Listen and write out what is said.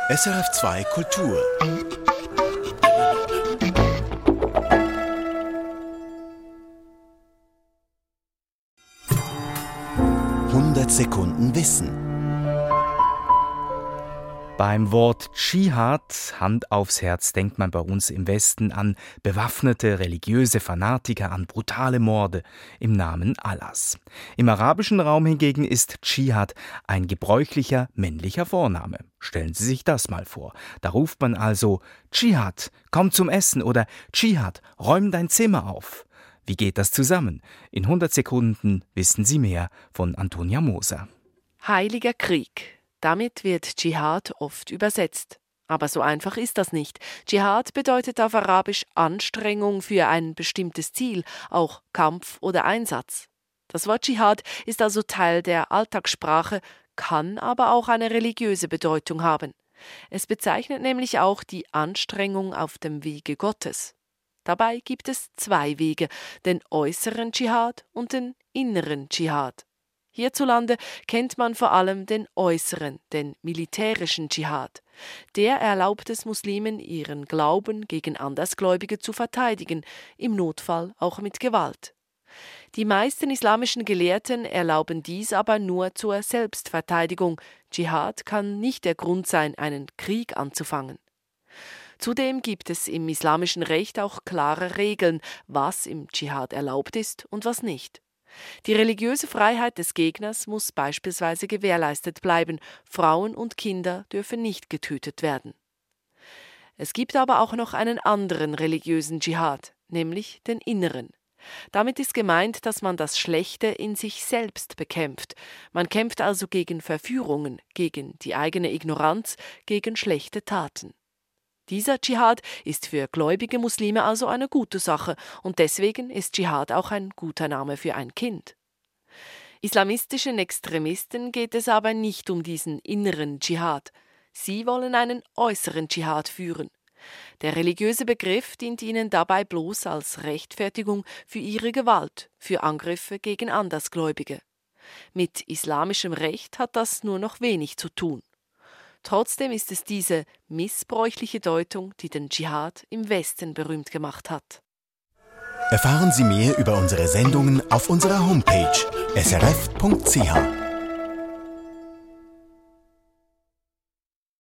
SRF2 Kultur. Sekunden Wissen. Beim Wort Dschihad, Hand aufs Herz, denkt man bei uns im Westen an bewaffnete religiöse Fanatiker, an brutale Morde im Namen Allahs. Im arabischen Raum hingegen ist Dschihad ein gebräuchlicher männlicher Vorname. Stellen Sie sich das mal vor. Da ruft man also: Dschihad, komm zum Essen oder Dschihad, räum dein Zimmer auf. Wie geht das zusammen? In 100 Sekunden wissen Sie mehr von Antonia Moser. Heiliger Krieg. Damit wird Dschihad oft übersetzt. Aber so einfach ist das nicht. Dschihad bedeutet auf Arabisch Anstrengung für ein bestimmtes Ziel, auch Kampf oder Einsatz. Das Wort Dschihad ist also Teil der Alltagssprache, kann aber auch eine religiöse Bedeutung haben. Es bezeichnet nämlich auch die Anstrengung auf dem Wege Gottes. Dabei gibt es zwei Wege, den äußeren Dschihad und den inneren Dschihad. Hierzulande kennt man vor allem den äußeren, den militärischen Dschihad. Der erlaubt es Muslimen, ihren Glauben gegen Andersgläubige zu verteidigen, im Notfall auch mit Gewalt. Die meisten islamischen Gelehrten erlauben dies aber nur zur Selbstverteidigung. Dschihad kann nicht der Grund sein, einen Krieg anzufangen. Zudem gibt es im islamischen Recht auch klare Regeln, was im Dschihad erlaubt ist und was nicht. Die religiöse Freiheit des Gegners muss beispielsweise gewährleistet bleiben, Frauen und Kinder dürfen nicht getötet werden. Es gibt aber auch noch einen anderen religiösen Dschihad, nämlich den inneren. Damit ist gemeint, dass man das Schlechte in sich selbst bekämpft. Man kämpft also gegen Verführungen, gegen die eigene Ignoranz, gegen schlechte Taten. Dieser Dschihad ist für gläubige Muslime also eine gute Sache und deswegen ist Dschihad auch ein guter Name für ein Kind. Islamistischen Extremisten geht es aber nicht um diesen inneren Dschihad. Sie wollen einen äußeren Dschihad führen. Der religiöse Begriff dient ihnen dabei bloß als Rechtfertigung für ihre Gewalt, für Angriffe gegen Andersgläubige. Mit islamischem Recht hat das nur noch wenig zu tun. Trotzdem ist es diese missbräuchliche Deutung, die den Dschihad im Westen berühmt gemacht hat. Erfahren Sie mehr über unsere Sendungen auf unserer Homepage srf.ch.